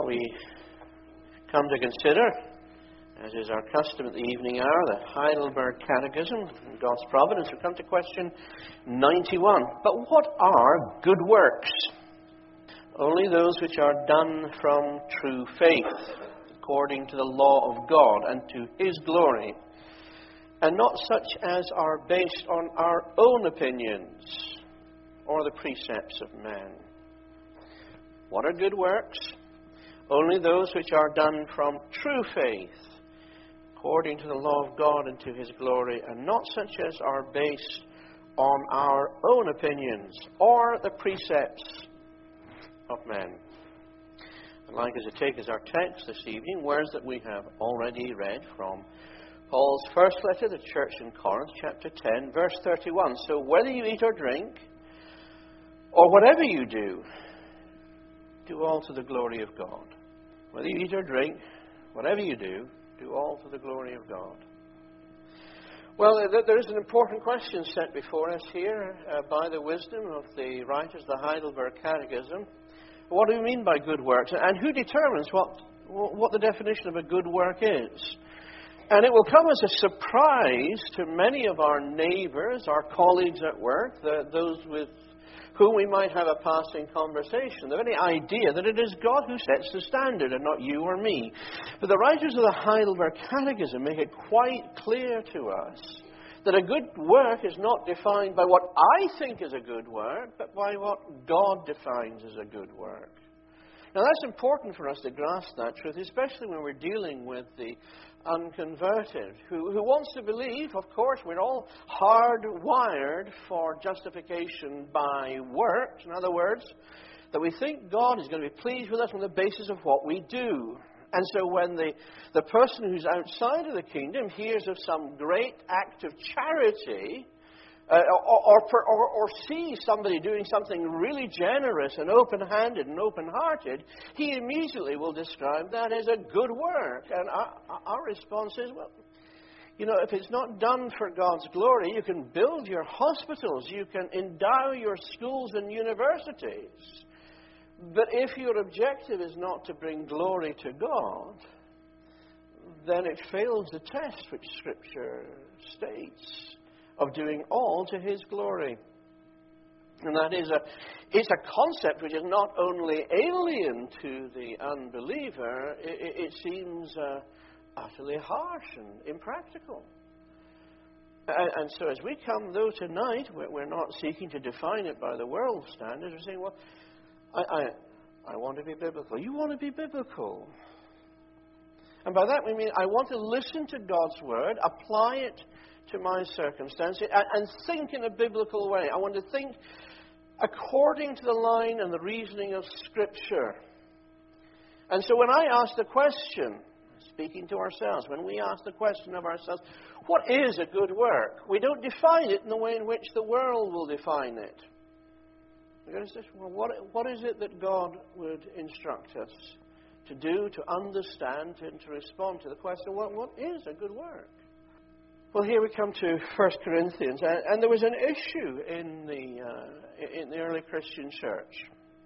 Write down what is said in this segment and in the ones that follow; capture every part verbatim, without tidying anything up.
Well, we come to consider, as is our custom at the evening hour, the Heidelberg Catechism, in God's providence. We come to question ninety-one. But what are good works? Only those which are done from true faith, according to the law of God and to His glory, and not such as are based on our own opinions or the precepts of men. What are good works? Only those which are done from true faith, according to the law of God and to His glory, and not such as are based on our own opinions or the precepts of men. I'd like us to take as our text this evening words that we have already read from Paul's first letter to the church in Corinth, chapter ten, verse thirty-one. So whether you eat or drink, or whatever you do, do all to the glory of God. Whether you eat or drink, whatever you do, do all to the glory of God. Well, there is an important question set before us here uh, by the wisdom of the writers of the Heidelberg Catechism. What do we mean by good works? And who determines what, what the definition of a good work is? And it will come as a surprise to many of our neighbors, our colleagues at work, the, those with whom we might have a passing conversation, the very idea that it is God who sets the standard and not you or me. But the writers of the Heidelberg Catechism make it quite clear to us that a good work is not defined by what I think is a good work, but by what God defines as a good work. Now that's important for us to grasp that truth, especially when we're dealing with the unconverted, who, who wants to believe, of course, we're all hardwired for justification by works. In other words, that we think God is going to be pleased with us on the basis of what we do. And so when the, the person who's outside of the kingdom hears of some great act of charity, Uh, or, or, or, or see somebody doing something really generous and open-handed and open-hearted, he immediately will describe that as a good work. And our, our response is, well, you know, if it's not done for God's glory, you can build your hospitals, you can endow your schools and universities. But if your objective is not to bring glory to God, then it fails the test which Scripture states of doing all to His glory. And that is a, it's a concept which is not only alien to the unbeliever, it, it seems uh, utterly harsh and impractical. And, and so as we come, though, tonight, we're, we're not seeking to define it by the world's standards. We're saying, well, I, I, I want to be biblical. You want to be biblical. And by that we mean I want to listen to God's Word, apply it to my circumstances, and think in a biblical way. I want to think according to the line and the reasoning of Scripture. And so when I ask the question, speaking to ourselves, when we ask the question of ourselves, what is a good work? We don't define it in the way in which the world will define it. We're going to say, well, what, what is it that God would instruct us to do, to understand, and to respond to the question, what, what is a good work? Well, here we come to First Corinthians, and, and there was an issue in the uh, in the early Christian church,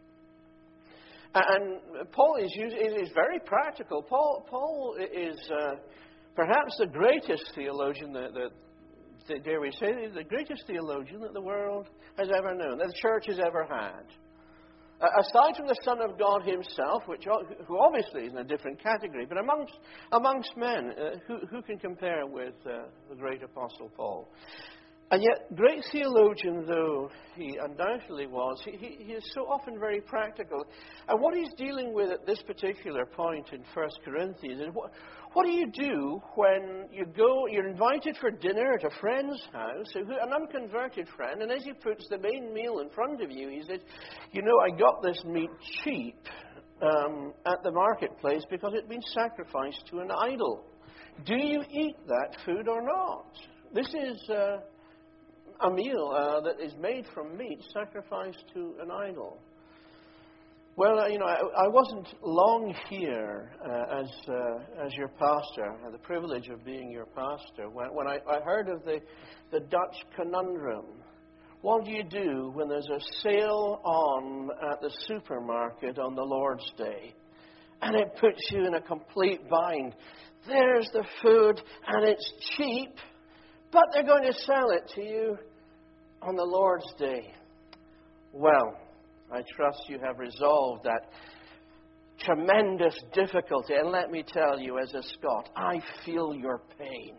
and Paul is using, is very practical. Paul Paul is uh, perhaps the greatest theologian that, that dare we say the greatest theologian that the world has ever known, that the church has ever had. Uh, aside from the Son of God Himself, which who obviously is in a different category, but amongst amongst men, uh, who who can compare with uh, the great Apostle Paul? And yet, great theologian though he undoubtedly was, he, he, he is so often very practical. And what he's dealing with at this particular point in First Corinthians is what, what do you do when you go, you're invited for dinner at a friend's house, an unconverted friend, and as he puts the main meal in front of you, he says, you know, I got this meat cheap um, at the marketplace because it'd been sacrificed to an idol. Do you eat that food or not? This is Uh, a meal uh, that is made from meat sacrificed to an idol. Well, uh, you know, I, I wasn't long here uh, as uh, as your pastor. I had the privilege of being your pastor when, when I, I heard of the, the Dutch conundrum. What do you do when there's a sale on at the supermarket on the Lord's Day? and it puts you in a complete bind. There's the food, and it's cheap, but they're going to sell it to you on the Lord's Day. Well, I trust you have resolved that tremendous difficulty. And let me tell you, as a Scot, I feel your pain.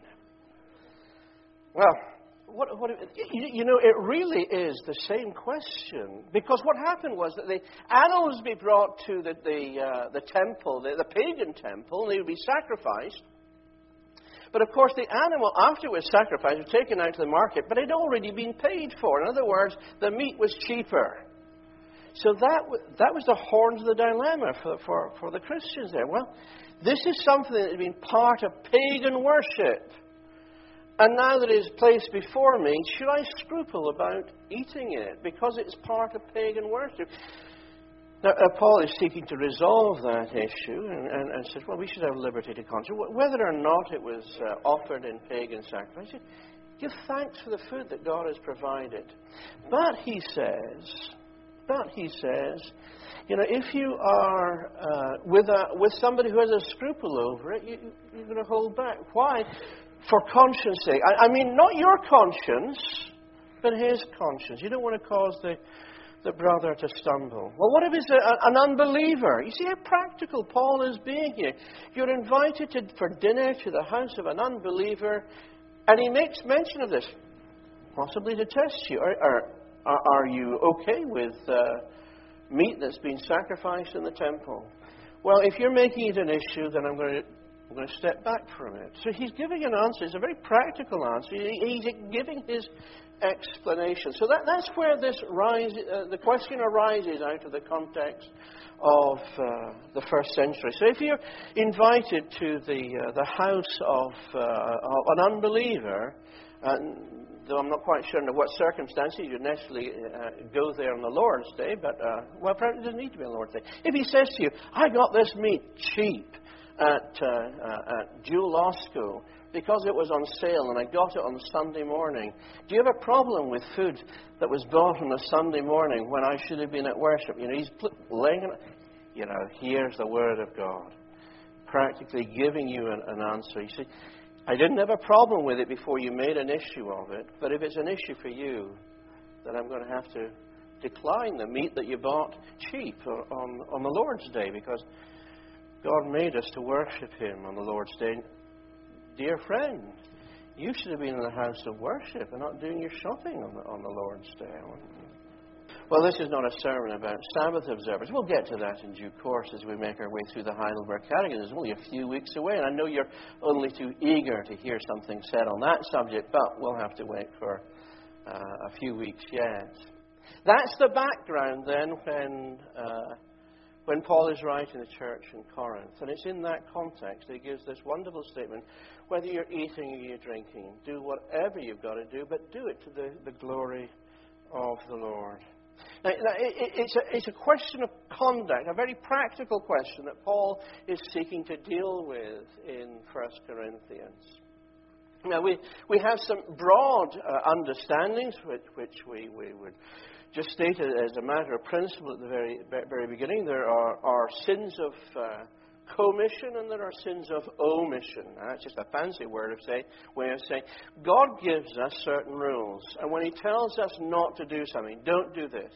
Well, what, what, you, you know, it really is the same question. Because what happened was that the animals would be brought to the, the, uh, the temple, the, the pagan temple, and they would be sacrificed. But of course, the animal, after it was sacrificed, was taken out to the market, but it had already been paid for. In other words, the meat was cheaper. So that, that was the horns of the dilemma for, for, for the Christians there. Well, this is something that had been part of pagan worship. And now that it is placed before me, should I scruple about eating it? Because it's part of pagan worship. Now, uh, Paul is seeking to resolve that issue and, and, and says, well, we should have liberty to conscience. Whether or not it was uh, offered in pagan sacrifice, give thanks for the food that God has provided. But he says, but he says, you know, if you are uh, with a, with somebody who has a scruple over it, you, you're going to hold back. Why? For conscience sake. I, I mean, not your conscience, but his conscience. You don't want to cause the the brother to stumble. Well, what if he's a, an unbeliever? You see how practical Paul is being here. You're invited to, for dinner to the house of an unbeliever, and he makes mention of this, possibly to test you. Are, are, are you okay with uh, meat that's been sacrificed in the temple? Well, if you're making it an issue, then I'm going to I'm going to step back from it. So he's giving an answer. It's a very practical answer. He's giving his explanation. So that, that's where this rise, uh, the question arises out of the context of uh, the first century. So if you're invited to the uh, the house of, uh, of an unbeliever, and though I'm not quite sure under what circumstances you'd necessarily uh, go there on the Lord's Day, but, uh, well, perhaps it doesn't need to be on the Lord's Day. If he says to you, I got this meat cheap at, uh, uh, at Jewel Law School because it was on sale and I got it on Sunday morning, do you have a problem with food that was bought on a Sunday morning when I should have been at worship? You know, he's laying it, you know, here's the Word of God, practically giving you an, an answer. You see, I didn't have a problem with it before you made an issue of it, but if it's an issue for you, then I'm going to have to decline the meat that you bought cheap on, on the Lord's Day, because God made us to worship Him on the Lord's Day. Dear friend, you should have been in the house of worship and not doing your shopping on the, on the Lord's Day. Well, this is not a sermon about Sabbath observance. We'll get to that in due course as we make our way through the Heidelberg Catechism. It's only a few weeks away, and I know you're only too eager to hear something said on that subject, but we'll have to wait for uh, a few weeks yet. That's the background, then, when, uh, when Paul is writing the church in Corinth. And it's in that context that he gives this wonderful statement: whether you're eating or you're drinking, do whatever you've got to do, but do it to the, the glory of the Lord. Now, it's a, it's a question of conduct, a very practical question that Paul is seeking to deal with in First Corinthians. Now, we, we have some broad uh, understandings, which, which we, we would just state as a matter of principle at the very, very beginning. There are, are sins of uh, commission and there are sins of omission. Now, that's just a fancy word of say, way of saying God gives us certain rules. And when He tells us not to do something, don't do this,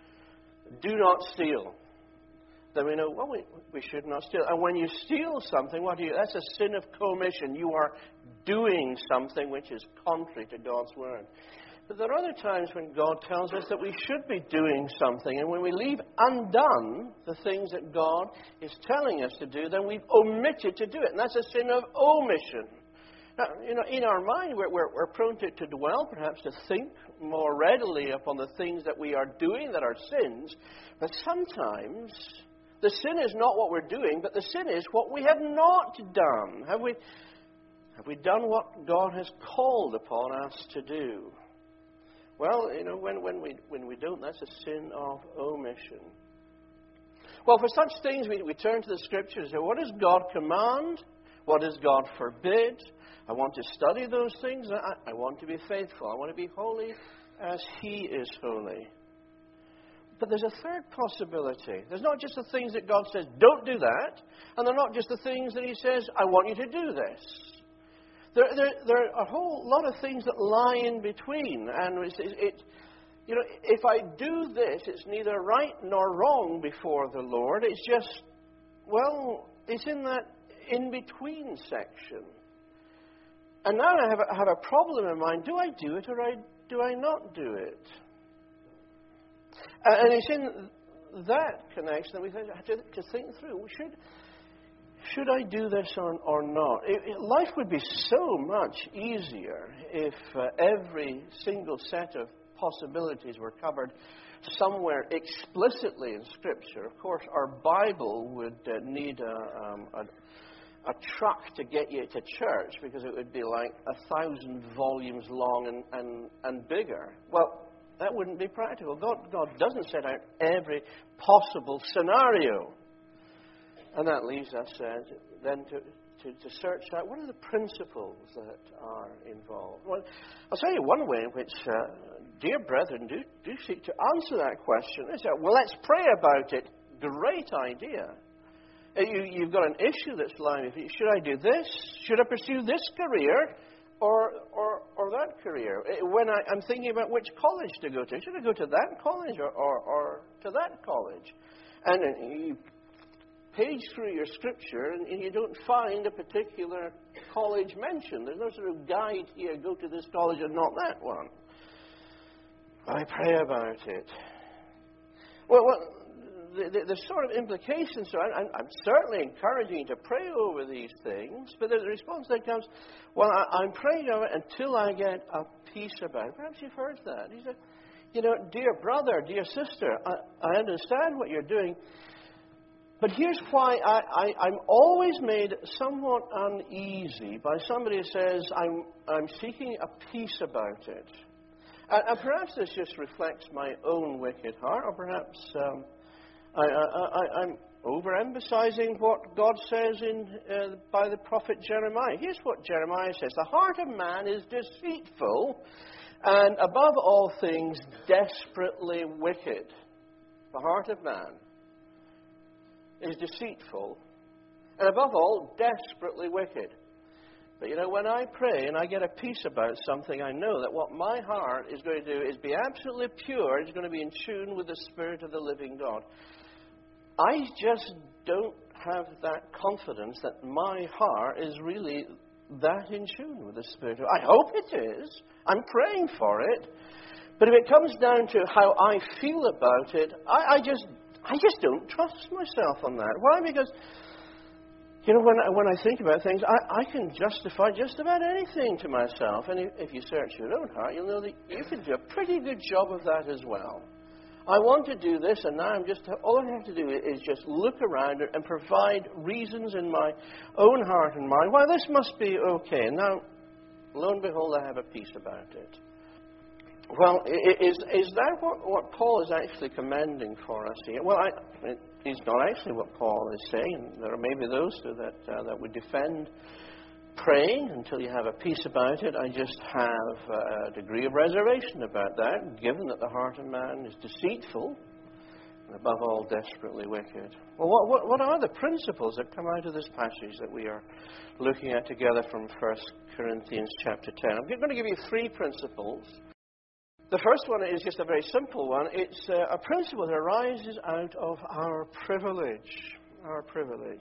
do not steal, then we know, well, we, we should not steal. And when you steal something, what do you, that's a sin of commission. You are doing something which is contrary to God's word. But there are other times when God tells us that we should be doing something, and when we leave undone the things that God is telling us to do, then we've omitted to do it, and that's a sin of omission. Now, you know, in our mind, we're, we're, we're prone to, to dwell, perhaps to think more readily upon the things that we are doing that are sins, but sometimes the sin is not what we're doing, but the sin is what we have not done. Have we, have we done what God has called upon us to do? Well, you know, when, when, we, when we don't, that's a sin of omission. Well, for such things, we, we turn to the Scriptures and say, what does God command? What does God forbid? I want to study those things. I, I want to be faithful. I want to be holy as He is holy. But there's a third possibility. There's not just the things that God says, don't do that, and they're not just the things that he says, I want you to do this. There, there, there are a whole lot of things that lie in between, and it's, it, it, you know, if I do this, it's neither right nor wrong before the Lord. It's just, well, it's in that in-between section. And now I have a, have a problem in mind. Do I do it or I, do I not do it? Uh, and it's in that connection that we have to, to think through. Should, should I do this or, or not? It, it, life would be so much easier if uh, every single set of possibilities were covered somewhere explicitly in Scripture. Of course, our Bible would uh, need a, um, a, a truck to get you to church, because it would be like a thousand volumes long and, and, and bigger. Well, that wouldn't be practical. God, God doesn't set out every possible scenario. And that leaves us uh, then to, to, to search out what are the principles that are involved. Well, I'll tell you one way in which, uh, dear brethren, do, do seek to answer that question. Is that, well, let's pray about it. Great idea. You, you've got an issue that's lying with you. Should I do this? Should I pursue this career? Or, or, or that career. When I, I'm thinking about which college to go to, should I go to that college or, or, or to that college? And you page through your Scripture and you don't find a particular college mentioned. There's no sort of guide here, go to this college and not that one. I pray about it. Well, well the, the, the sort of implications, so I, I'm certainly encouraging you to pray over these things, but the response then comes, well, I, I'm praying over it until I get a peace about it. Perhaps you've heard that. He said, you know, dear brother, dear sister, I, I understand what you're doing, but here's why I, I, I'm always made somewhat uneasy by somebody who says, I'm, I'm seeking a peace about it. And, and perhaps this just reflects my own wicked heart, or perhaps um, I, I, I, I'm overemphasizing what God says in uh, by the prophet Jeremiah. Here's what Jeremiah says. The heart of man is deceitful and above all things desperately wicked. The heart of man is deceitful and above all desperately wicked. But you know, when I pray and I get a peace about something, I know that what my heart is going to do is be absolutely pure. It's going to be in tune with the Spirit of the living God. I just don't have that confidence that my heart is really that in tune with the Spirit. I hope it is. I'm praying for it. But if it comes down to how I feel about it, I, I just I just don't trust myself on that. Why? Because, you know, when I, when I think about things, I, I can justify just about anything to myself. And if, if you search your own heart, you'll know that you can do a pretty good job of that as well. I want to do this, and now I'm just, all I have to do is just look around and provide reasons in my own heart and mind why this must be okay. And now, lo and behold, I have a peace about it. Well, is is that what, what Paul is actually commending for us here? Well, I, it is not actually what Paul is saying. There are maybe those that uh, that would defend praying until you have a peace about it. I just have a degree of reservation about that, given that the heart of man is deceitful and above all desperately wicked. Well, what, what, what are the principles that come out of this passage that we are looking at together from First Corinthians chapter ten? I'm going to give you three principles. The first one is just a very simple one. It's uh, a principle that arises out of our privilege. Our privilege.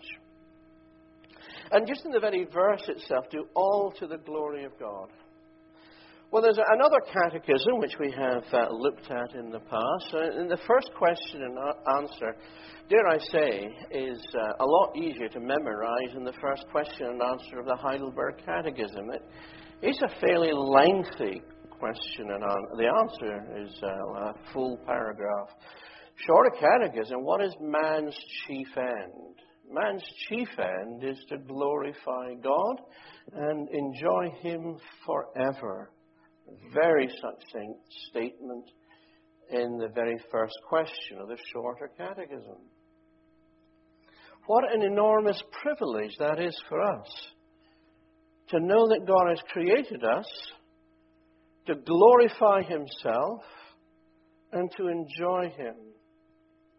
And just in the very verse itself, do all to the glory of God. Well, there's another catechism which we have uh, looked at in the past. Uh, and the first question and answer, dare I say, is uh, a lot easier to memorize than the first question and answer of the Heidelberg Catechism. It, it's a fairly lengthy question, and the answer is uh, a full paragraph. Shorter catechism, what is man's chief end? Man's chief end is to glorify God and enjoy Him forever. Very succinct statement in the very first question of the shorter catechism. What an enormous privilege that is for us, to know that God has created us to glorify Himself and to enjoy Him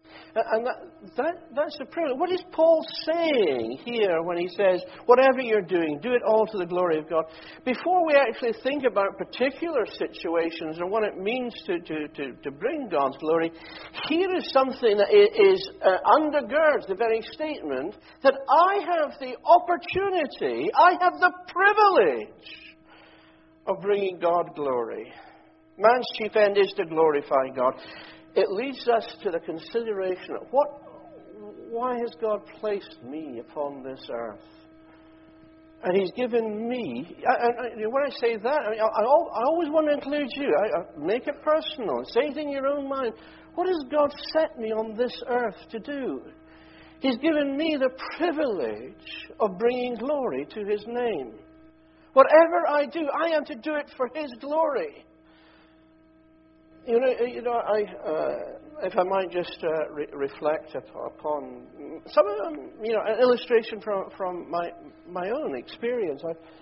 And that, that, that's the privilege. What is Paul saying here when he says, whatever you're doing, do it all to the glory of God? Before we actually think about particular situations and what it means to, to, to, to bring God's glory, here is something that is uh, undergirds the very statement that I have the opportunity, I have the privilege of bringing God glory. Man's chief end is to glorify God. It leads us to the consideration of what, why has God placed me upon this earth? And He's given me, and when I say that, I, mean, I, I always want to include you. I, I make it personal. Say it in your own mind. What has God set me on this earth to do? He's given me the privilege of bringing glory to His name. Whatever I do, I am to do it for His glory. You know, you know. I, uh, if I might just uh, re- reflect upon some of them, you know, an illustration from from my my own experience.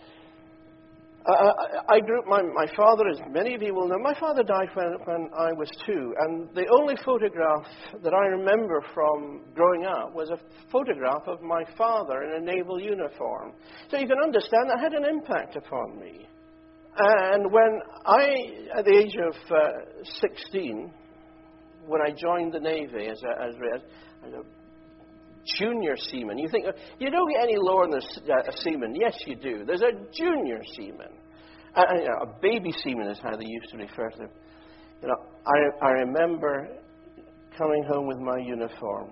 I, I, I grew up. My my father, as many of you will know, my father died when when I was two, and the only photograph that I remember from growing up was a photograph of my father in a naval uniform. So you can understand that had an impact upon me. And when I, at the age of uh, sixteen, when I joined the Navy as a, as, as a junior seaman, you think, you don't get any lower than a, a seaman. Yes, you do. There's a junior seaman. Uh, you know, a baby seaman is how they used to refer to them. You know, I, I remember coming home with my uniform.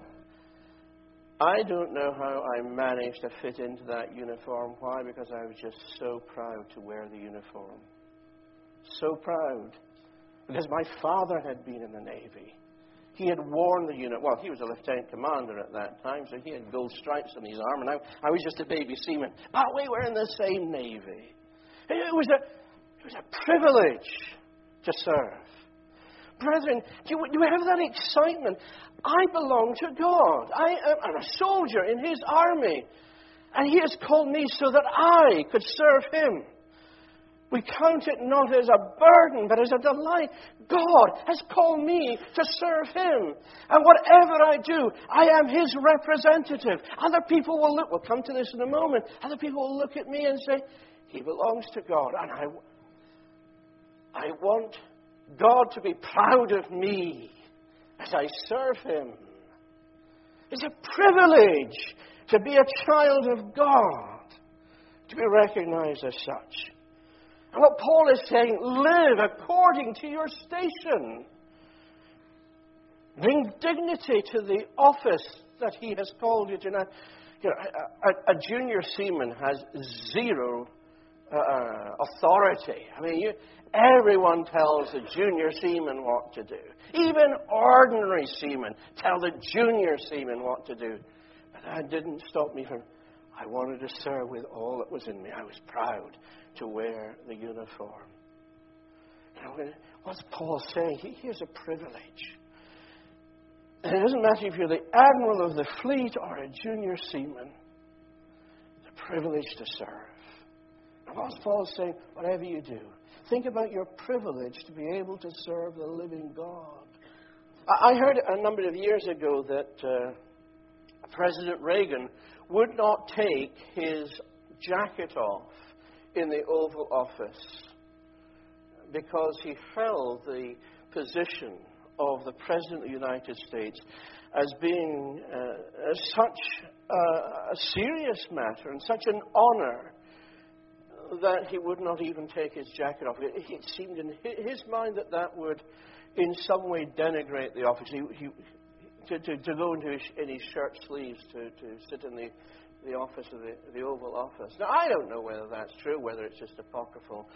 I don't know how I managed to fit into that uniform. Why? Because I was just so proud to wear the uniform. So proud. Because my father had been in the Navy. He had worn the uniform. Well, he was a lieutenant commander at that time, so he had gold stripes on his arm, and I, I was just a baby seaman. But we were in the same Navy. It was a, it was a privilege to serve. Brethren, do you, do you have that excitement? I belong to God. I am I'm a soldier in His army. And He has called me so that I could serve Him. We count it not as a burden, but as a delight. God has called me to serve Him. And whatever I do, I am His representative. Other people will look, we'll come to this in a moment, other people will look at me and say, he belongs to God. And I, I want God to be proud of me as I serve Him. It's a privilege to be a child of God, to be recognized as such. And what Paul is saying, live according to your station. Bring dignity to the office that He has called you to. Now, you know, a, a junior seaman has zero uh, authority. I mean, you, everyone tells the junior seaman what to do. Even ordinary seamen tell the junior seaman what to do. But that didn't stop me from, I wanted to serve with all that was in me. I was proud to wear the uniform. You know, what's Paul saying? He, here's a privilege. And it doesn't matter if you're the admiral of the fleet or a junior seaman. It's a privilege to serve. And what's Paul saying? Whatever you do, think about your privilege to be able to serve the living God. I heard a number of years ago that uh, President Reagan would not take his jacket off in the Oval Office because he held the position of the President of the United States as being uh, as such uh, a serious matter and such an honor that he would not even take his jacket off. It, it seemed in his mind that that would in some way denigrate the office. He, he, to, to, to go into his, in his shirt sleeves to, to sit in the, the office of the, the Oval Office. Now, I don't know whether that's true, whether it's just apocryphal.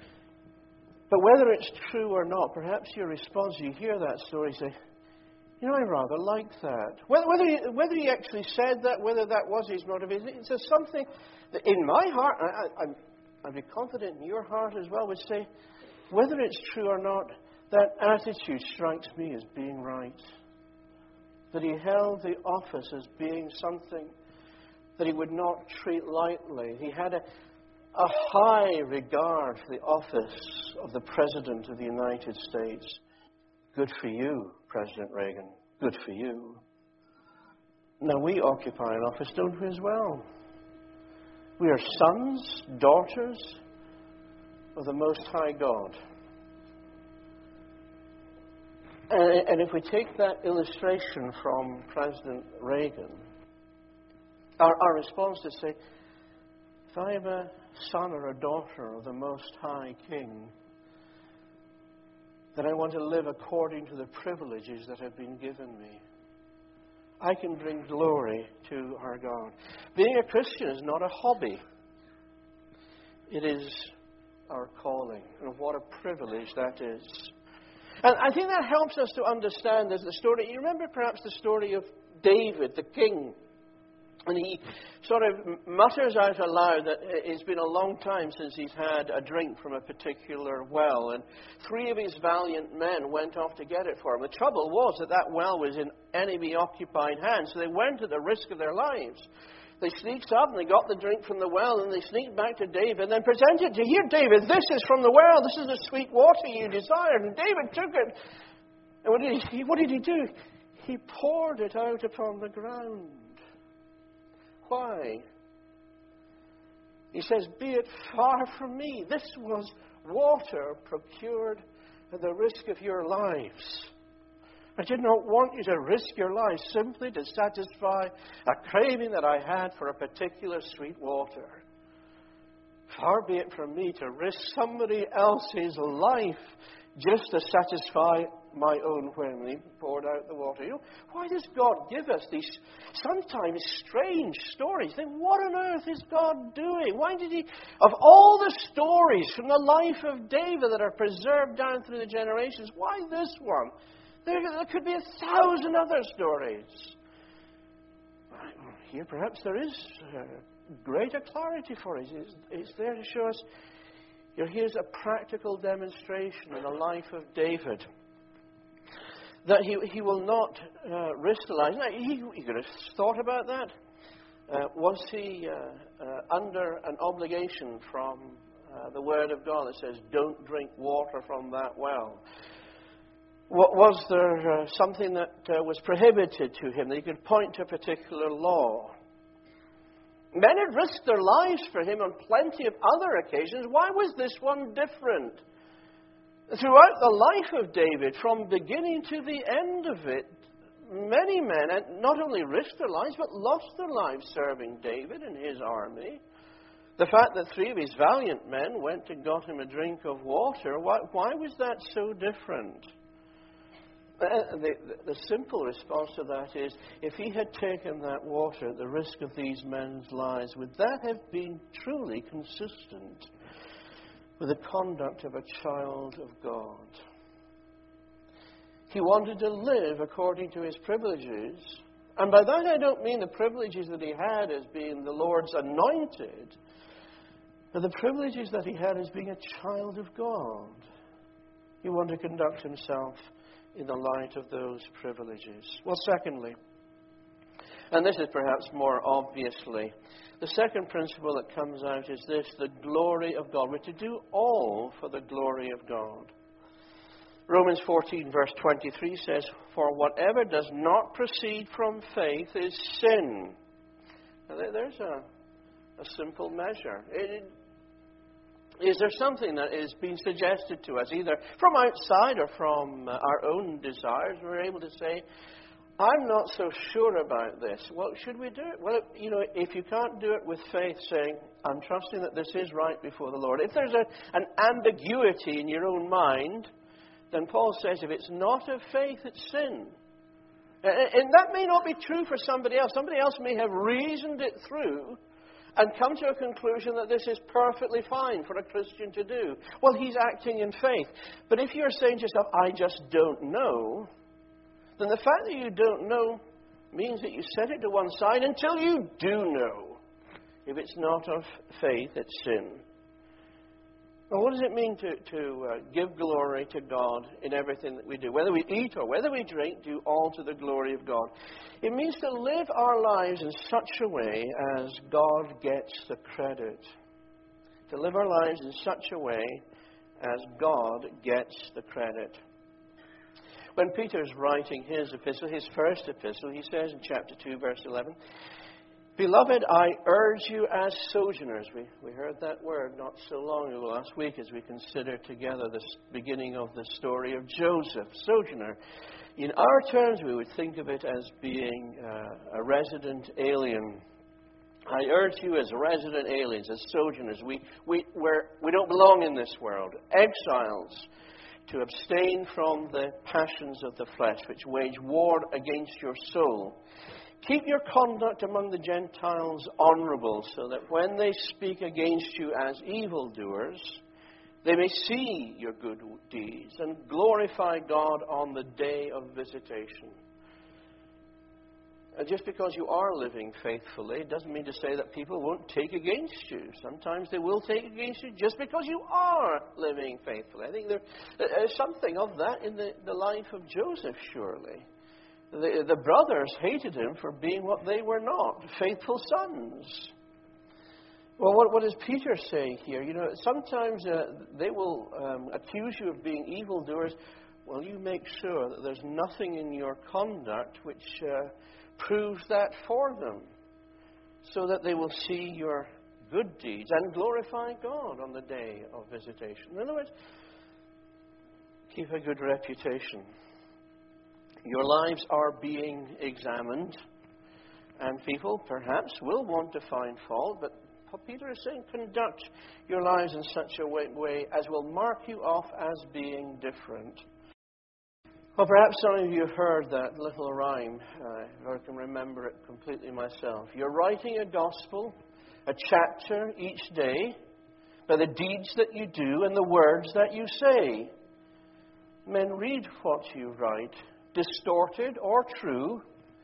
But whether it's true or not, perhaps your response, you hear that story, say, you know, I rather like that. Whether, whether, he, whether he actually said that, whether that was his motivation, it's just something that in my heart, I, I, I'd be confident in your heart as well, would say, whether it's true or not, that attitude strikes me as being right. That he held the office as being something that he would not treat lightly. He had a, a high regard for the office of the President of the United States. Good for you, President Reagan. Good for you. Now we occupy an office, don't we, as well? We are sons, daughters of the Most High God. And, and if we take that illustration from President Reagan, our, our response is to say, if I am a son or a daughter of the Most High King, then I want to live according to the privileges that have been given me. I can bring glory to our God. Being a Christian is not a hobby. It is our calling. And what a privilege that is. And I think that helps us to understand as the story. You remember perhaps the story of David, the king. And he sort of mutters out aloud that it's been a long time since he's had a drink from a particular well. And three of his valiant men went off to get it for him. The trouble was that that well was in enemy-occupied hands, so they went at the risk of their lives. They sneaked up and they got the drink from the well, and they sneaked back to David and then presented to, "Here, David, this is from the well. This is the sweet water you desired." And David took it. And what did he, what did he do? He poured it out upon the ground. Why? He says, "Be it far from me. This was water procured at the risk of your lives. I did not want you to risk your lives simply to satisfy a craving that I had for a particular sweet water. Far be it from me to risk somebody else's life just to satisfy my own whim." And he poured out the water. You know, why does God give us these sometimes strange stories? Then what on earth is God doing? Why did he, of all the stories from the life of David that are preserved down through the generations, why this one? There, there could be a thousand other stories. Here perhaps there is uh, greater clarity for us. It's, it's there to show us. You know, here's a practical demonstration in the life of David that he he will not uh, risk the life. Now, he, he could have thought about that. Uh, was he uh, uh, under an obligation from uh, the Word of God that says, "Don't drink water from that well"? What, was there uh, something that uh, was prohibited to him that he could point to a particular law? Men had risked their lives for him on plenty of other occasions. Why was this one different? Throughout the life of David, from beginning to the end of it, many men had not only risked their lives, but lost their lives serving David and his army. The fact that three of his valiant men went and got him a drink of water, why, why was that so different? Uh, the, the, the simple response to that is, if he had taken that water at the risk of these men's lives, would that have been truly consistent with the conduct of a child of God? He wanted to live according to his privileges. And by that I don't mean the privileges that he had as being the Lord's anointed, but the privileges that he had as being a child of God. He wanted to conduct himself in the light of those privileges. Well, secondly, and this is perhaps more obviously, the second principle that comes out is this: the glory of God. We're to do all for the glory of God. Romans fourteen verse twenty-three says, "For whatever does not proceed from faith is sin." Now, there's a, a simple measure. It, Is there something that is being suggested to us, either from outside or from uh, our own desires? We're able to say, "I'm not so sure about this." Well, should we do it? Well, you know, if you can't do it with faith, saying, "I'm trusting that this is right before the Lord." If there's a, an ambiguity in your own mind, then Paul says, if it's not of faith, it's sin. And that may not be true for somebody else. Somebody else may have reasoned it through and come to a conclusion that this is perfectly fine for a Christian to do. Well, he's acting in faith. But if you're saying to yourself, "I just don't know," then the fact that you don't know means that you set it to one side until you do know. If it's not of faith, it's sin. Well, what does it mean to, to uh, give glory to God in everything that we do? Whether we eat or whether we drink, do all to the glory of God. It means to live our lives in such a way as God gets the credit. To live our lives in such a way as God gets the credit. When Peter's writing his epistle, his first epistle, he says in chapter two, verse eleven, "Beloved, I urge you as sojourners." We, we heard that word not so long ago, last week, as we considered together the beginning of the story of Joseph, sojourner. In our terms, we would think of it as being uh, a resident alien. I urge you as resident aliens, as sojourners. We, we, we're, we don't belong in this world. Exiles, to abstain from the passions of the flesh, which wage war against your soul. Keep your conduct among the Gentiles honorable, so that when they speak against you as evildoers, they may see your good deeds and glorify God on the day of visitation. And just because you are living faithfully, it doesn't mean to say that people won't take against you. Sometimes they will take against you just because you are living faithfully. I think there, there's something of that in the, the life of Joseph, surely. The, the brothers hated him for being what they were not, faithful sons. Well, what, what does Peter say here? You know, sometimes uh, they will um, accuse you of being evildoers. Well, you make sure that there's nothing in your conduct which uh, proves that for them, so that they will see your good deeds and glorify God on the day of visitation. In other words, keep a good reputation. Your lives are being examined, and people perhaps will want to find fault, but Peter is saying, conduct your lives in such a way, way as will mark you off as being different. Well, perhaps some of you have heard that little rhyme. Uh, I can remember it completely myself. You're writing a gospel, a chapter each day, by the deeds that you do and the words that you say. Men, read what you write, distorted or true.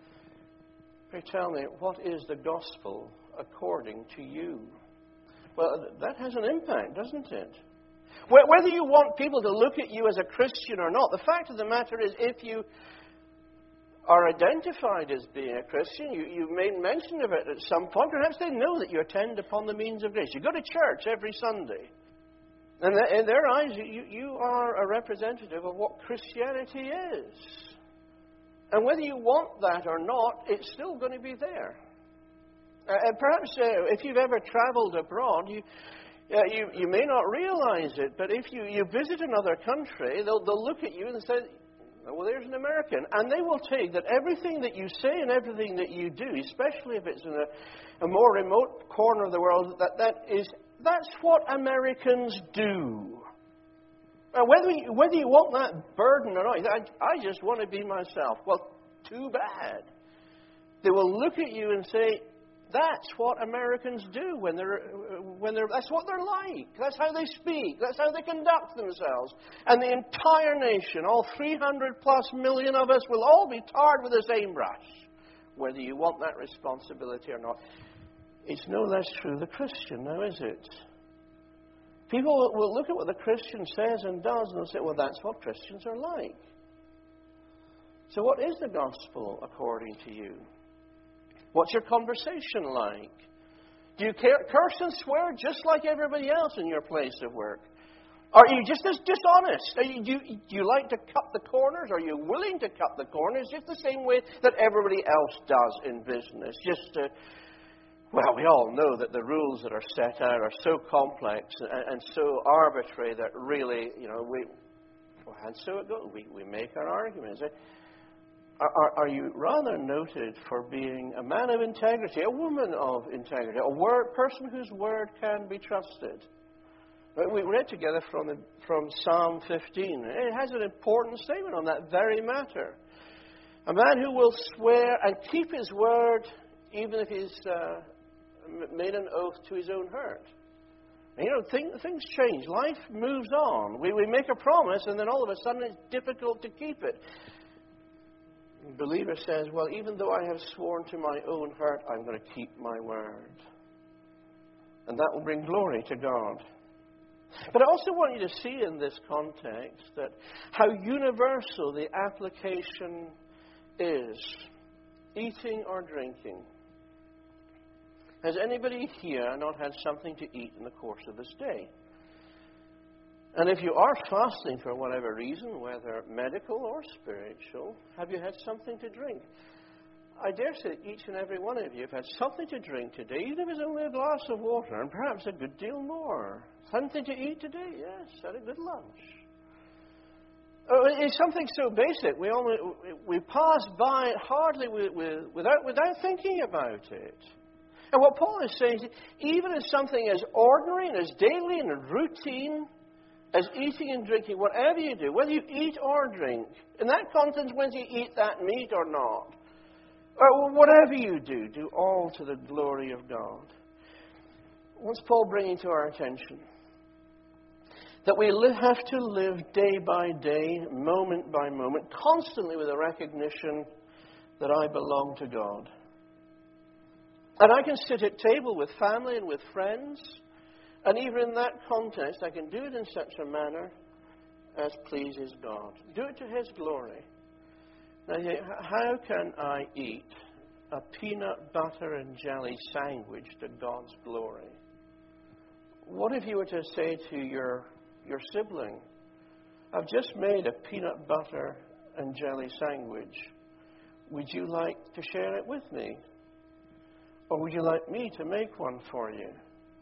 Pray tell me, what is the gospel according to you? Well, that has an impact, doesn't it? Whether you want people to look at you as a Christian or not, the fact of the matter is, if you are identified as being a Christian, you, you've made mention of it at some point, perhaps they know that you attend upon the means of grace. You go to church every Sunday. And in their eyes, you, you are a representative of what Christianity is. And whether you want that or not, it's still going to be there. Uh, and perhaps uh, if you've ever traveled abroad, you, uh, you you may not realize it, but if you, you visit another country, they'll, they'll look at you and say, well, there's an American. And they will take that everything that you say and everything that you do, especially if it's in a, a more remote corner of the world, that, that is, that's what Americans do. Uh, whether, you, whether you want that burden or not, I, I just want to be myself. Well, too bad. They will look at you and say, that's what Americans do when they're, when they're, that's what they're like. That's how they speak. That's how they conduct themselves. And the entire nation, all three hundred plus million of us, will all be tarred with the same brush, whether you want that responsibility or not. It's no less true the Christian, now is it? People will look at what the Christian says and does and they'll say, well, that's what Christians are like. So what is the gospel according to you? What's your conversation like? Do you curse and swear just like everybody else in your place of work? Are you just as dishonest? Are you, do, you, do you like to cut the corners? Are you willing to cut the corners just the same way that everybody else does in business? Just to, well, we all know that the rules that are set out are so complex and, and so arbitrary that really, you know, we, well, and so it goes. We, we make our arguments. Are, are, are you rather noted for being a man of integrity, a woman of integrity, a word, person whose word can be trusted? We read together from, the, from Psalm fifteen. It has an important statement on that very matter. A man who will swear and keep his word even if he's uh, made an oath to his own hurt. And, you know, things, things change. Life moves on. We, we make a promise and then all of a sudden it's difficult to keep it. The believer says, well, even though I have sworn to my own hurt, I'm going to keep my word. And that will bring glory to God. But I also want you to see in this context that how universal the application is. Eating or drinking. Has anybody here not had something to eat in the course of this day? And if you are fasting for whatever reason, whether medical or spiritual, have you had something to drink? I dare say each and every one of you have had something to drink today, even if it's only a glass of water, and perhaps a good deal more. Something to eat today, yes, had a good lunch. Oh, it's something so basic, we only we pass by it hardly with, with, without, without thinking about it. And what Paul is saying is, even as something as ordinary and as daily and routine as eating and drinking, whatever you do, whether you eat or drink, in that context, whether you eat that meat or not, or whatever you do, do all to the glory of God. What's Paul bringing to our attention? That we li- have to live day by day, moment by moment, constantly with a recognition that I belong to God. And I can sit at table with family and with friends, and even in that context, I can do it in such a manner as pleases God. Do it to His glory. Now, how can I eat a peanut butter and jelly sandwich to God's glory? What if you were to say to your your sibling, I've just made a peanut butter and jelly sandwich. Would you like to share it with me? Or would you like me to make one for you?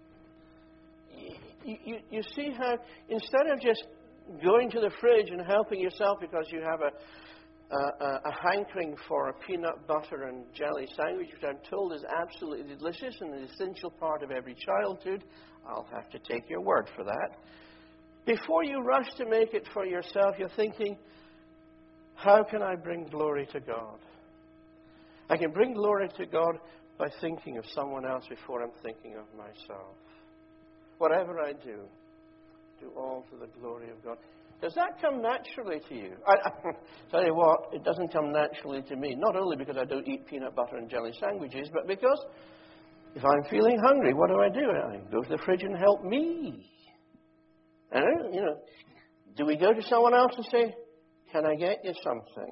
You, you, you see how, instead of just going to the fridge and helping yourself because you have a, a, a hankering for a peanut butter and jelly sandwich, which I'm told is absolutely delicious and an essential part of every childhood, I'll have to take your word for that. Before you rush to make it for yourself, you're thinking, how can I bring glory to God? I can bring glory to God by thinking of someone else before I'm thinking of myself. Whatever I do, do all to the glory of God. Does that come naturally to you? I, I tell you what, it doesn't come naturally to me. Not only because I don't eat peanut butter and jelly sandwiches, but because if I'm feeling hungry, what do I do? I go to the fridge and help me. And, you know, do we go to someone else and say, can I get you something?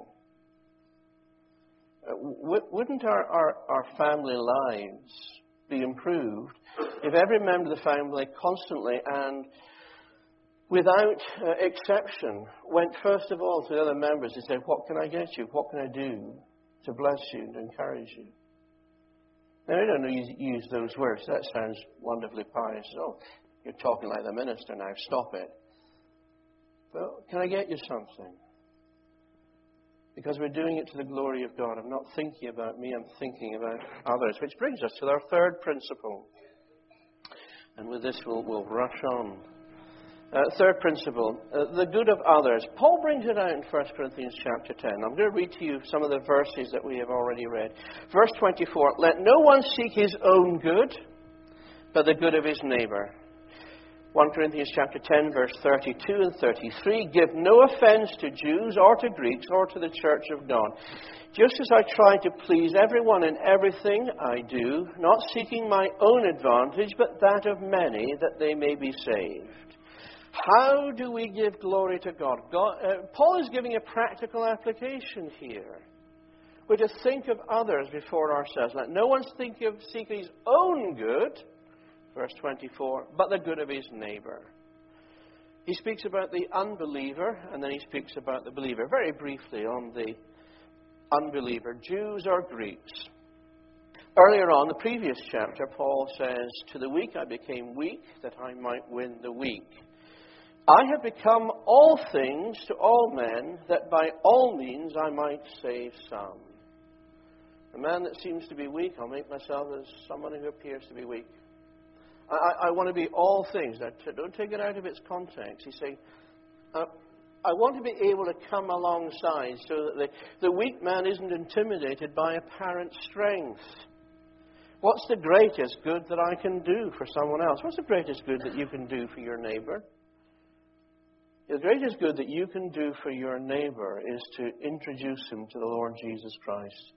Uh, w- wouldn't our, our, our family lives be improved if every member of the family constantly and without uh, exception went first of all to the other members and said, what can I get you? What can I do to bless you and encourage you? Now, I don't use, use those words. That sounds wonderfully pious. Oh, you're talking like the minister now. Stop it. Well, can I get you something? Because we're doing it to the glory of God. I'm not thinking about me. I'm thinking about others. Which brings us to our third principle. And with this, we'll, we'll rush on. Uh, third principle, uh, the good of others. Paul brings it out in First Corinthians chapter ten. I'm going to read to you some of the verses that we have already read. Verse twenty-four, let no one seek his own good, but the good of his neighbor. First Corinthians chapter ten, verse thirty-two and thirty-three, give no offense to Jews or to Greeks or to the church of God. Just as I try to please everyone in everything I do, not seeking my own advantage, but that of many, that they may be saved. How do we give glory to God? God uh, Paul is giving a practical application here. We're to think of others before ourselves. Let no one think of seeking his own good, verse twenty-four, but the good of his neighbor. He speaks about the unbeliever, and then he speaks about the believer. Very briefly on the unbeliever, Jews or Greeks. Earlier on, the previous chapter, Paul says, to the weak I became weak, that I might win the weak. I have become all things to all men, that by all means I might save some. A man that seems to be weak, I'll make myself as someone who appears to be weak. I, I want to be all things. Now, don't take it out of its context. He's saying, uh, I want to be able to come alongside so that the, the weak man isn't intimidated by apparent strength. What's the greatest good that I can do for someone else? What's the greatest good that you can do for your neighbor? The greatest good that you can do for your neighbor is to introduce him to the Lord Jesus Christ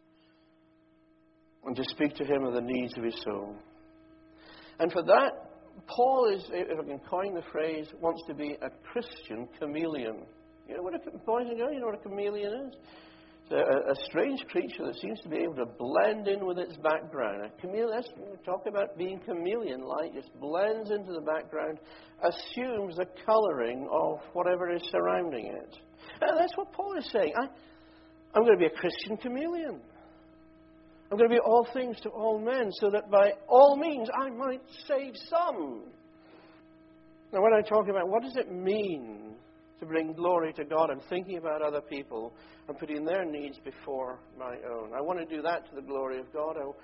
and to speak to him of the needs of his soul. And for that, Paul is, if I can coin the phrase, wants to be a Christian chameleon. You know what a, boys and girls, you know what a chameleon is? a, a strange creature that seems to be able to blend in with its background. A chameleon, let's talk about being chameleon-like, just blends into the background, assumes the colouring of whatever is surrounding it. And that's what Paul is saying. I, I'm going to be a Christian chameleon. I'm going to be all things to all men, so that by all means I might save some. Now, when I talk about what does it mean to bring glory to God, I'm thinking about other people and putting their needs before my own. I want to do that to the glory of God. I,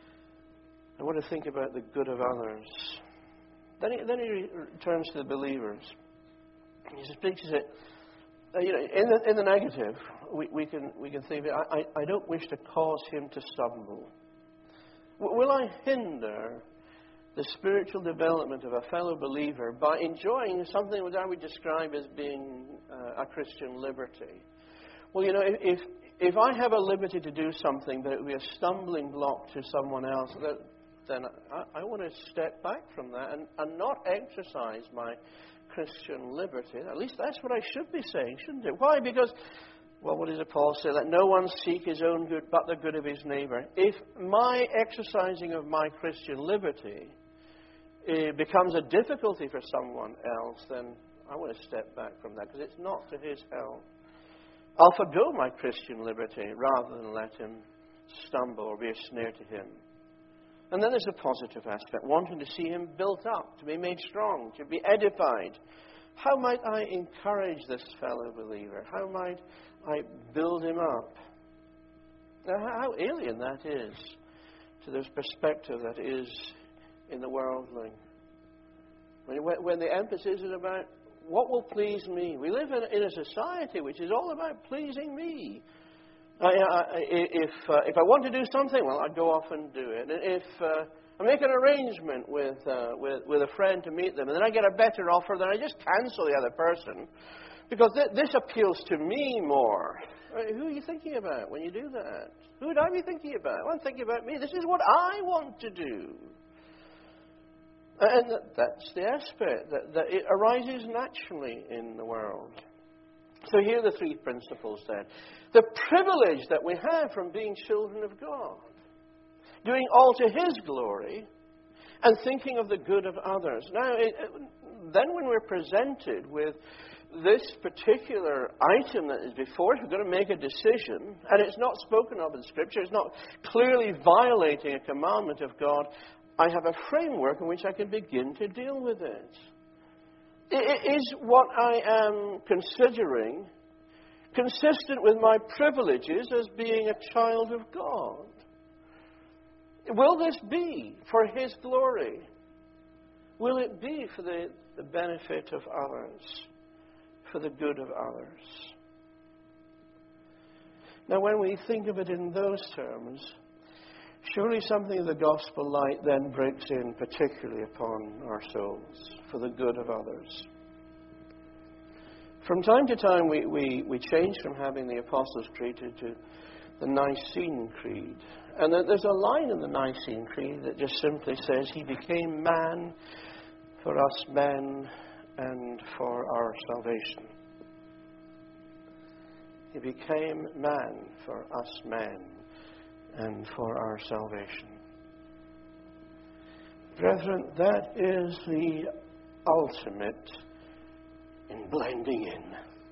I want to think about the good of others. Then he, then he returns to the believers. He speaks to it. Uh, you know, in the in the negative, we, we can we can think, I, I I don't wish to cause him to stumble. W- will I hinder the spiritual development of a fellow believer by enjoying something which I would describe as being uh, a Christian liberty? Well, you know, if if I have a liberty to do something, but it would be a stumbling block to someone else, that, then I, I want to step back from that and, and not exercise my Christian liberty. At least that's what I should be saying, shouldn't it? Why? Because, well, what does Paul say? Let no one seek his own good, but the good of his neighbour. If my exercising of my Christian liberty uh, becomes a difficulty for someone else, then I want to step back from that, because it's not to his help. I'll forgo my Christian liberty rather than let him stumble or be a snare to him. And then there's a positive aspect, wanting to see him built up, to be made strong, to be edified. How might I encourage this fellow believer? How might I build him up? Now, how alien that is to this perspective that is in the worldling. When, when the emphasis is about what will please me. We live in, in a society which is all about pleasing me. I, I, if uh, if I want to do something, well, I go off and do it. And if uh, I make an arrangement with, uh, with with a friend to meet them, and then I get a better offer, then I just cancel the other person, because th- this appeals to me more. Right, who are you thinking about when you do that? Who would I be thinking about? Well, I'm thinking about me. This is what I want to do. And that's the aspect, that, that it arises naturally in the world. So here are the three principles then. The privilege that we have from being children of God, doing all to His glory, and thinking of the good of others. Now, it, then when we're presented with this particular item that is before us, we're going to make a decision, and it's not spoken of in Scripture, it's not clearly violating a commandment of God, I have a framework in which I can begin to deal with it. Is what I am considering consistent with my privileges as being a child of God? Will this be for His glory? Will it be for the, the benefit of others, for the good of others? Now, when we think of it in those terms, surely something of the gospel light then breaks in particularly upon our souls for the good of others. From time to time we, we, we change from having the Apostles' Creed to, to the Nicene Creed. And there's a line in the Nicene Creed that just simply says, He became man for us men and for our salvation. He became man for us men and for our salvation. Brethren, that is the ultimate in blending in.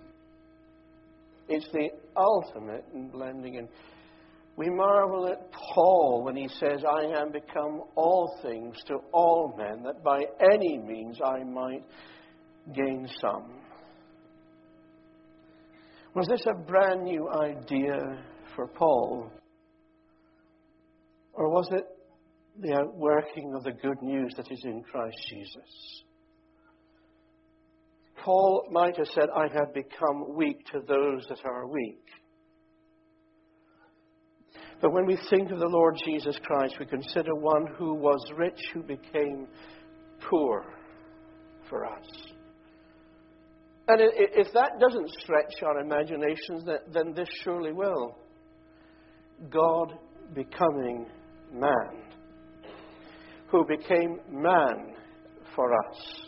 It's the ultimate in blending in. We marvel at Paul when he says, I am become all things to all men, that by any means I might gain some. Was this a brand new idea for Paul? Or was it the outworking of the good news that is in Christ Jesus? Paul might have said, I have become weak to those that are weak. But when we think of the Lord Jesus Christ, we consider one who was rich, who became poor for us. And if that doesn't stretch our imaginations, then this surely will. God becoming man, who became man for us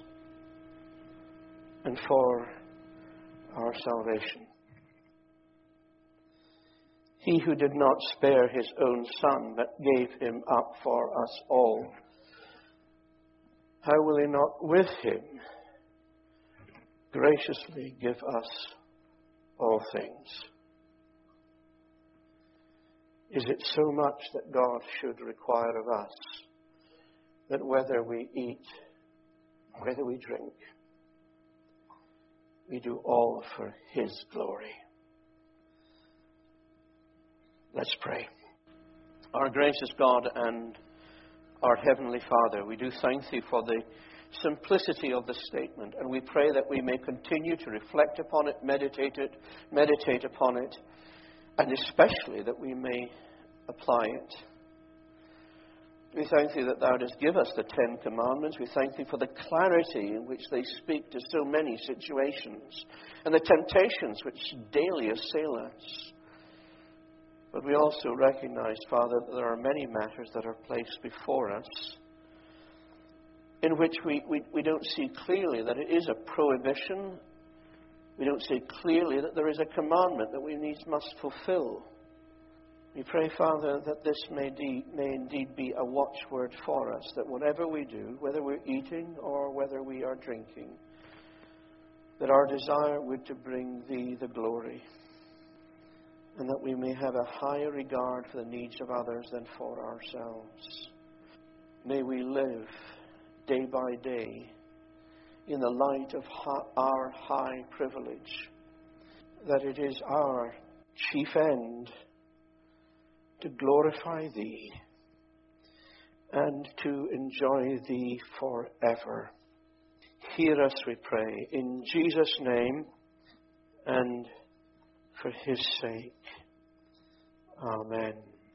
and for our salvation. He who did not spare his own Son, but gave him up for us all, how will he not with him graciously give us all things? Is it so much that God should require of us that whether we eat, whether we drink, we do all for His glory? Let's pray. Our gracious God and our Heavenly Father, we do thank Thee for the simplicity of the statement, and we pray that we may continue to reflect upon it, meditate it, meditate upon it, and especially that we may apply it. We thank Thee that Thou dost give us the Ten Commandments. We thank Thee for the clarity in which they speak to so many situations and the temptations which daily assail us. But we also recognize, Father, that there are many matters that are placed before us in which we, we, we don't see clearly that it is a prohibition. We don't see clearly that there is a commandment that we needs must fulfill. We pray, Father, that this may, de- may indeed be a watchword for us, that whatever we do, whether we're eating or whether we are drinking, that our desire would to bring Thee the glory, and that we may have a higher regard for the needs of others than for ourselves. May we live day by day in the light of our high privilege, that it is our chief end to glorify Thee and to enjoy Thee forever. Hear us, we pray, in Jesus' name and for His sake. Amen.